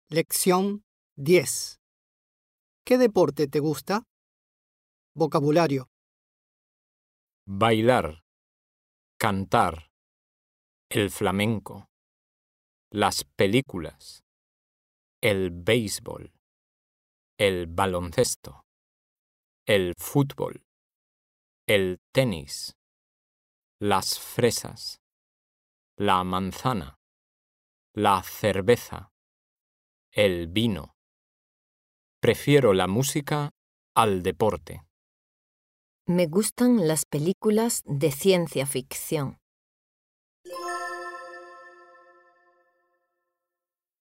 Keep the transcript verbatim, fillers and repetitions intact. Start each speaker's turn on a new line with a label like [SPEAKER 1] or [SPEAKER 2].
[SPEAKER 1] Lección diez. ¿Qué deporte te gusta? Vocabulario.
[SPEAKER 2] Bailar, cantar, el flamenco, las películas, el béisbol, el baloncesto, el fútbol, el tenis, las fresas, la manzana, la cerveza, el vino. Prefiero la música al deporte.
[SPEAKER 3] Me gustan las películas de ciencia ficción.